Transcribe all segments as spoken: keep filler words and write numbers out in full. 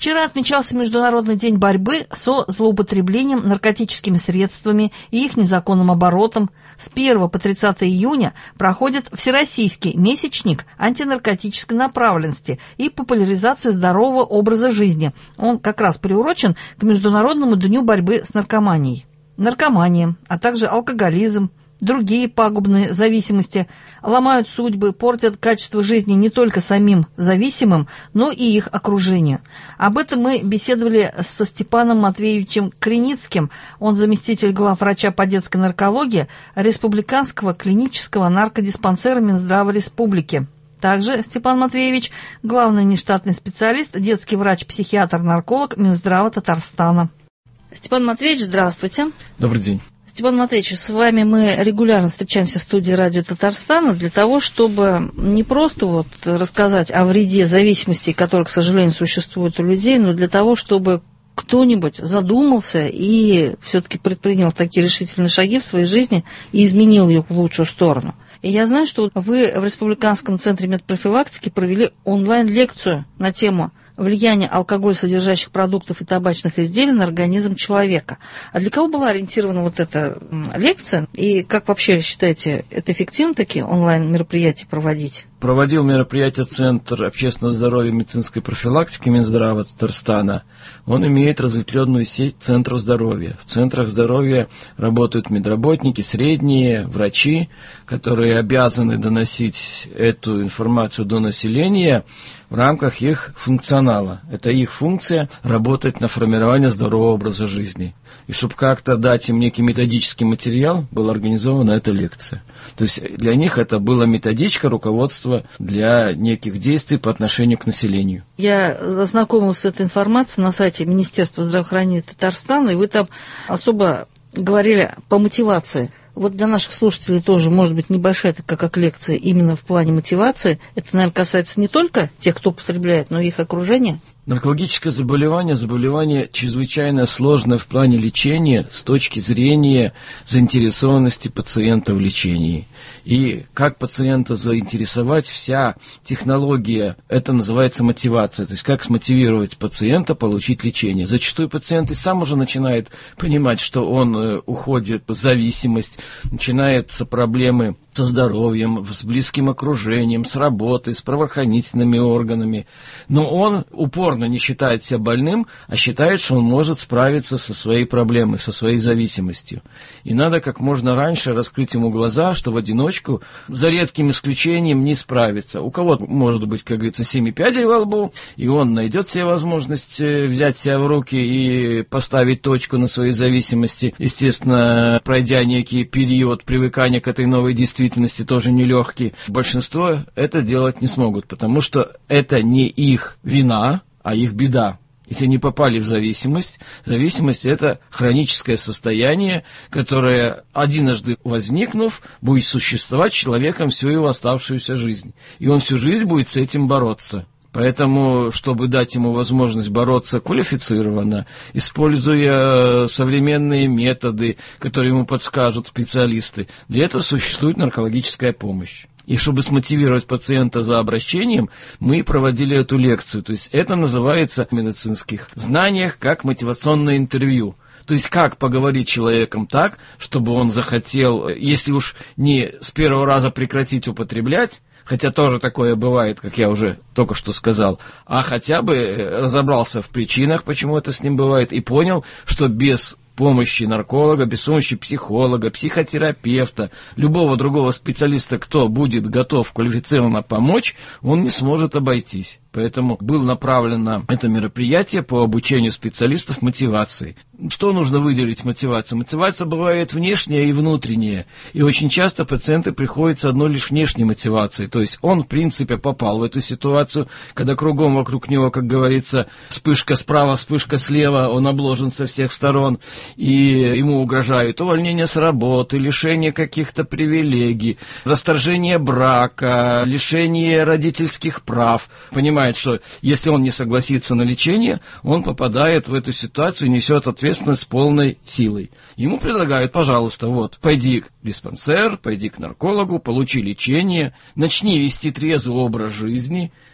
Вчера отмечался Международный день борьбы со злоупотреблением наркотическими средствами и их незаконным оборотом. С первого по тридцатое июня проходит Всероссийский месячник антинаркотической направленности и популяризации здорового образа жизни. Он как раз приурочен к Международному дню борьбы с наркоманией. Наркомания, а также алкоголизм, другие пагубные зависимости ломают судьбы, портят качество жизни не только самим зависимым, но и их окружению. Об этом мы беседовали со Степаном Матвеевичем Криницким, он заместитель главврача по детской наркологии Республиканского клинического наркодиспансера Минздрава Республики. Также Степан Матвеевич – главный нештатный специалист, детский врач-психиатр-нарколог Минздрава Татарстана. Степан Матвеевич, здравствуйте. Добрый день. Степан Матвеевич, с вами мы регулярно встречаемся в студии радио Татарстана для того, чтобы не просто вот рассказать о вреде зависимости, который, к сожалению, существует у людей, но для того, чтобы кто-нибудь задумался и все-таки предпринял такие решительные шаги в своей жизни и изменил ее в лучшую сторону. И я знаю, что вы в Республиканском центре медпрофилактики провели онлайн-лекцию на тему влияние алкоголь содержащих продуктов и табачных изделий на организм человека. А для кого была ориентирована вот эта лекция? И как вообще считаете, это эффективно такие онлайн-мероприятия проводить? Проводил мероприятие Центр общественного здоровья и медицинской профилактики Минздрава Татарстана. Он имеет разветвленную сеть центров здоровья. В центрах здоровья работают медработники, средние, врачи, которые обязаны доносить эту информацию до населения в рамках их функционала. Это их функция – работать на формирование здорового образа жизни. И чтобы как-то дать им некий методический материал, была организована эта лекция. То есть для них это была методичка, руководство для неких действий по отношению к населению. Я ознакомилась с этой информацией на сайте Министерства здравоохранения Татарстана, и вы там особо говорили по мотивации. Вот для наших слушателей тоже, может быть, небольшая такая как лекция именно в плане мотивации. Это, наверное, касается не только тех, кто употребляет, но и их окружения. Наркологическое заболевание – заболевание чрезвычайно сложное в плане лечения с точки зрения заинтересованности пациента в лечении. И как пациента заинтересовать, вся технология, это называется мотивация. То есть как смотивировать пациента получить лечение. Зачастую пациент и сам уже начинает понимать, что он уходит в зависимость, начинаются проблемы со здоровьем, с близким окружением, с работой, с правоохранительными органами. Но он упорно не считает себя больным, а считает, что он может справиться со своей проблемой, со своей зависимостью. И надо как можно раньше раскрыть ему глаза, что в одиночку, за редким исключением, не справиться. У кого-то может быть, как говорится, семь пядей во лбу, и он найдет себе возможность взять себя в руки и поставить точку на своей зависимости. Естественно, пройдя некий период привыкания к этой новой действительности, тоже нелегкий. Большинство это делать не смогут, потому что это не их вина, а их беда. Если они попали в зависимость, зависимость – это хроническое состояние, которое, однажды возникнув, будет существовать человеком всю его оставшуюся жизнь. И он всю жизнь будет с этим бороться. Поэтому, чтобы дать ему возможность бороться квалифицированно, используя современные методы, которые ему подскажут специалисты, для этого существует наркологическая помощь. И чтобы смотивировать пациента за обращением, мы проводили эту лекцию. То есть это называется в медицинских знаниях как мотивационное интервью. То есть как поговорить с человеком так, чтобы он захотел, если уж не с первого раза прекратить употреблять, хотя тоже такое бывает, как я уже только что сказал, а хотя бы разобрался в причинах, почему это с ним бывает, и понял, что без помощи нарколога, без помощи психолога, психотерапевта, любого другого специалиста, кто будет готов квалифицированно помочь, он не сможет обойтись. Поэтому было направлено это мероприятие по обучению специалистов мотивации. Что нужно выделить мотивацию? Мотивация бывает внешняя и внутренняя. И очень часто пациенты приходят с одной лишь внешней мотивацией. То есть он, в принципе, попал в эту ситуацию, когда кругом вокруг него, как говорится, вспышка справа, вспышка слева, он обложен со всех сторон, и ему угрожают увольнение с работы, лишение каких-то привилегий, расторжение брака, лишение родительских прав. Понимаете, что если он не согласится на лечение, он попадает в эту ситуацию и несет ответственность с полной силой. Ему предлагают, пожалуйста, вот, пойди в диспансер, пойди к наркологу, получи лечение, начни вести трезвый образ жизни,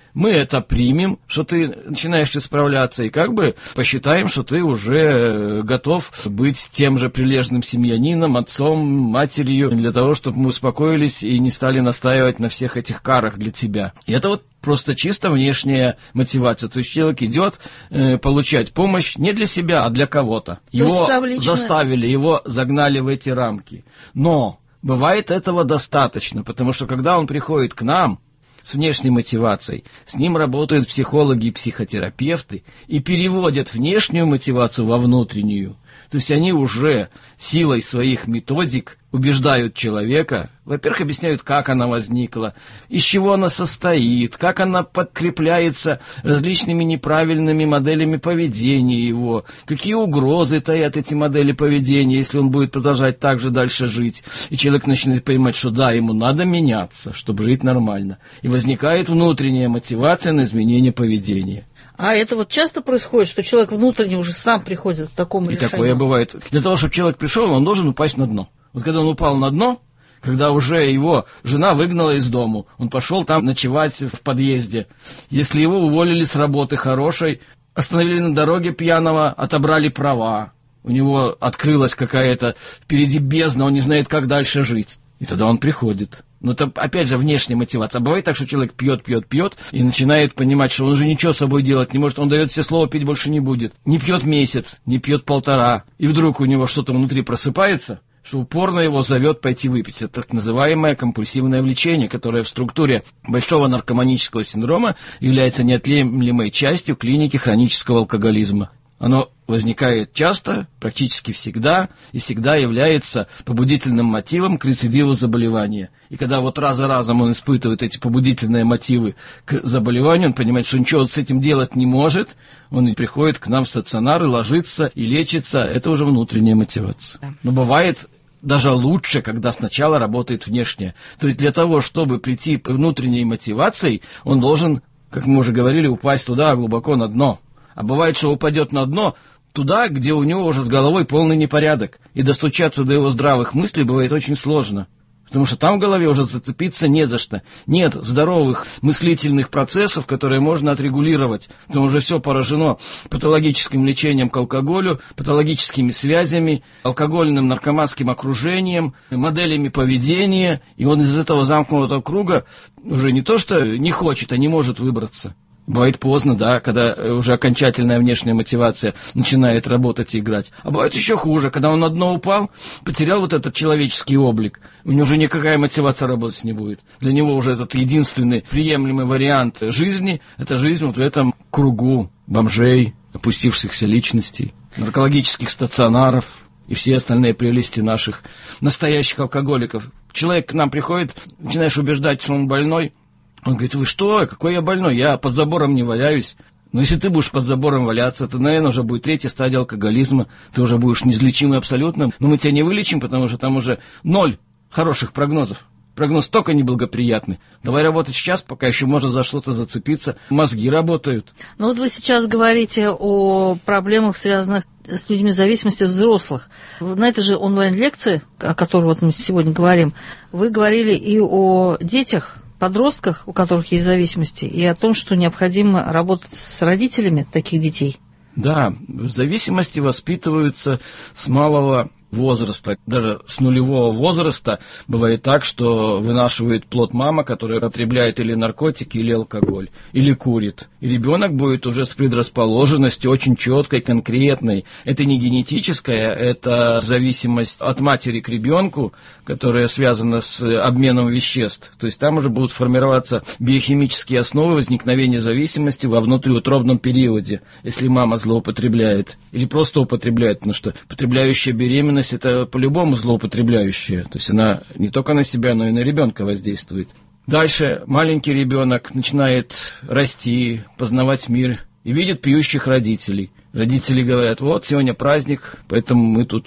Мы это примем, что ты начинаешь исправляться, и как бы посчитаем, что ты уже готов быть тем же прилежным семьянином, отцом, матерью, для того, чтобы мы успокоились и не стали настаивать на всех этих карах для тебя. И это вот просто чисто внешняя мотивация. То есть человек идет э, получать помощь не для себя, а для кого-то. Его заставили, его загнали в эти рамки. Но бывает этого достаточно, потому что когда он приходит к нам с внешней мотивацией, с ним работают психологи и психотерапевты и переводят внешнюю мотивацию во внутреннюю. То есть они уже силой своих методик убеждают человека, во-первых, объясняют, как она возникла, из чего она состоит, как она подкрепляется различными неправильными моделями поведения его, какие угрозы таят эти модели поведения, если он будет продолжать так же дальше жить. И человек начинает понимать, что да, ему надо меняться, чтобы жить нормально. И возникает внутренняя мотивация на изменение поведения. А это вот часто происходит, что человек внутренне уже сам приходит к такому и решению? И такое бывает. Для того, чтобы человек пришел, он должен упасть на дно. Вот когда он упал на дно, когда уже его жена выгнала из дому, он пошел там ночевать в подъезде. Если его уволили с работы хорошей, остановили на дороге пьяного, отобрали права, у него открылась какая-то впереди бездна, он не знает, как дальше жить. И тогда он приходит. Но это, опять же, внешняя мотивация. А бывает так, что человек пьет, пьет, пьет, и начинает понимать, что он уже ничего с собой делать не может, он дает себе слово, пить больше не будет. Не пьет месяц, не пьет полтора, и вдруг у него что-то внутри просыпается, что упорно его зовет пойти выпить. Это так называемое компульсивное влечение, которое в структуре большого наркоманического синдрома является неотъемлемой частью клиники хронического алкоголизма. Оно возникает часто, практически всегда, и всегда является побудительным мотивом к рецидиву заболевания. И когда вот раз за разом он испытывает эти побудительные мотивы к заболеванию, он понимает, что ничего с этим делать не может, он и приходит к нам в стационар и ложится, и лечится. Это уже внутренняя мотивация. Но бывает даже лучше, когда сначала работает внешняя. То есть для того, чтобы прийти к внутренней мотивации, он должен, как мы уже говорили, упасть туда глубоко на дно. А бывает, что упадет на дно туда, где у него уже с головой полный непорядок. И достучаться до его здравых мыслей бывает очень сложно. Потому что там в голове уже зацепиться не за что. Нет здоровых мыслительных процессов, которые можно отрегулировать. Там уже все поражено патологическим лечением к алкоголю, патологическими связями, алкогольным наркоманским окружением, моделями поведения. И он из этого замкнутого круга уже не то что не хочет, а не может выбраться. Бывает поздно, да, когда уже окончательная внешняя мотивация начинает работать и играть. А бывает еще хуже, когда он на дно упал, потерял вот этот человеческий облик, у него уже никакая мотивация работать не будет. Для него уже этот единственный приемлемый вариант жизни – это жизнь вот в этом кругу бомжей, опустившихся личностей, наркологических стационаров и все остальные прелести наших настоящих алкоголиков. Человек к нам приходит, начинаешь убеждать, что он больной. Он говорит: вы что, какой я больной, я под забором не валяюсь. Но если ты будешь под забором валяться, то, наверное, уже будет третья стадия алкоголизма, ты уже будешь неизлечимый абсолютно. Но мы тебя не вылечим, потому что там уже ноль хороших прогнозов. Прогноз только неблагоприятный. Давай работать сейчас, пока еще можно за что-то зацепиться. Мозги работают. Ну вот вы сейчас говорите о проблемах, связанных с людьми зависимости взрослых. На этой же онлайн-лекции, о которой вот мы сегодня говорим, вы говорили и о детях, подростках, у которых есть зависимости, и о том, что необходимо работать с родителями таких детей. Да, зависимости воспитываются с малого возраста, даже с нулевого возраста. Бывает так, что вынашивает плод мама, которая потребляет или наркотики, или алкоголь, или курит. И ребенок будет уже с предрасположенностью очень четкой, конкретной. Это не генетическая, это зависимость от матери к ребенку, которая связана с обменом веществ. То есть там уже будут формироваться биохимические основы возникновения зависимости во внутриутробном периоде, если мама злоупотребляет или просто употребляет, потому что потребляющая беременность — это по-любому злоупотребляющая. То есть она не только на себя, но и на ребенка воздействует. Дальше маленький ребенок начинает расти, познавать мир и видит пьющих родителей. Родители говорят: вот сегодня праздник, поэтому мы тут, тут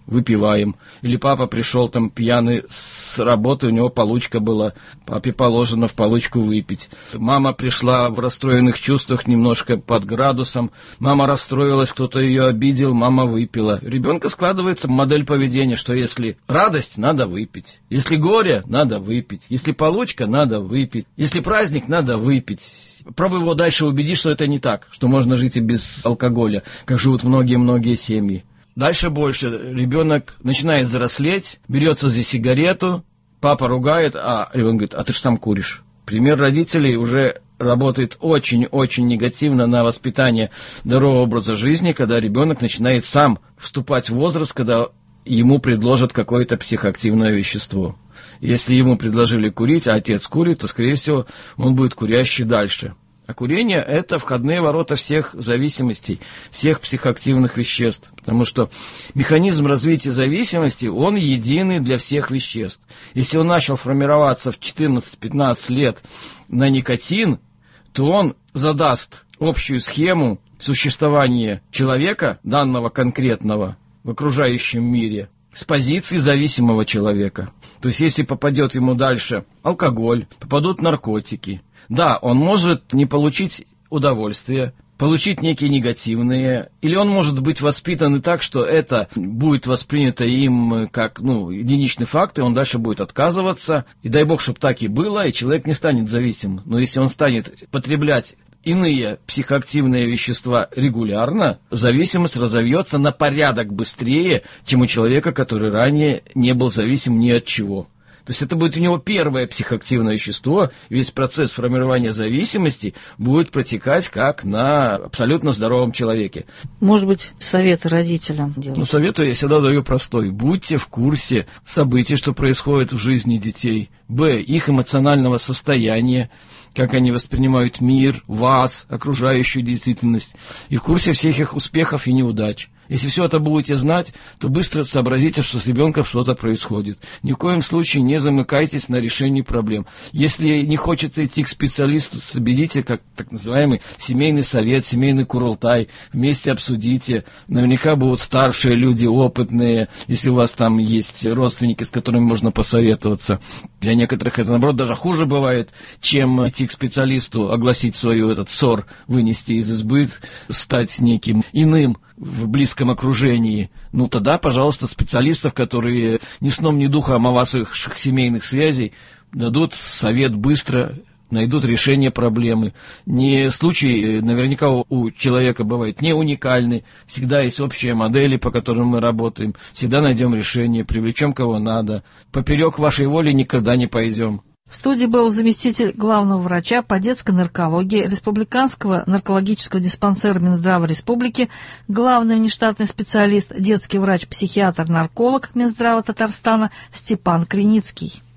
выпиваем. Или папа пришел там пьяный с работы, у него получка была, папе положено в получку выпить. Мама пришла в расстроенных чувствах, немножко под градусом, мама расстроилась, кто-то ее обидел, мама выпила. У ребенка складывается модель поведения, что если радость, надо выпить. Если горе, надо выпить. Если получка, надо выпить. Если праздник, надо выпить. Пробуй его дальше убедить, что это не так, что можно жить и без алкоголя, как живут многие-многие семьи. Дальше больше. Ребенок начинает взрослеть, берется за сигарету, папа ругает, а ребенок говорит, а ты же сам куришь. Пример родителей уже работает очень-очень негативно на воспитание здорового образа жизни, когда ребенок начинает сам вступать в возраст, когда ему предложат какое-то психоактивное вещество. Если ему предложили курить, а отец курит, то, скорее всего, он будет курящий дальше. А курение – это входные ворота всех зависимостей, всех психоактивных веществ. Потому что механизм развития зависимости, он единый для всех веществ. Если он начал формироваться в четырнадцать-пятнадцать лет на никотин, то он задаст общую схему существования человека, данного конкретного, в окружающем мире, с позиции зависимого человека. То есть, если попадет ему дальше алкоголь, попадут наркотики, да, он может не получить удовольствие, получить некие негативные, или он может быть воспитан и так, что это будет воспринято им как ну, единичный факт, и он дальше будет отказываться, и дай бог, чтобы так и было, и человек не станет зависимым. Но если он станет потреблять иные психоактивные вещества регулярно, зависимость разовьется на порядок быстрее, чем у человека, который ранее не был зависим ни от чего. То есть это будет у него первое психоактивное вещество, весь процесс формирования зависимости будет протекать как на абсолютно здоровом человеке. Может быть, советы родителям делать? Ну, советы я всегда даю простой. Будьте в курсе событий, что происходит в жизни детей. Б. Их эмоционального состояния, как они воспринимают мир, вас, окружающую действительность. И в курсе всех их успехов и неудач. Если все это будете знать, то быстро сообразите, что с ребенком что-то происходит. Ни в коем случае не замыкайтесь на решении проблем. Если не хочется идти к специалисту, соберите как так называемый семейный совет, семейный курултай, вместе обсудите. Наверняка будут старшие люди, опытные, если у вас там есть родственники, с которыми можно посоветоваться. Для некоторых это, наоборот, даже хуже бывает, чем идти к специалисту, огласить свою этот ссор, вынести из избы, стать неким иным в близком окружении. Ну, тогда, пожалуйста, специалистов, которые ни сном, ни духом о ваших семейных связей, дадут совет быстро, найдут решение проблемы. Не случай, наверняка у, у человека бывает не уникальный, всегда есть общие модели, по которым мы работаем, всегда найдем решение, привлечем кого надо. Поперек вашей воли никогда не пойдем. В студии был заместитель главного врача по детской наркологии Республиканского наркологического диспансера Минздрава Республики, главный внештатный специалист, детский врач-психиатр-нарколог Минздрава Татарстана Степан Криницкий.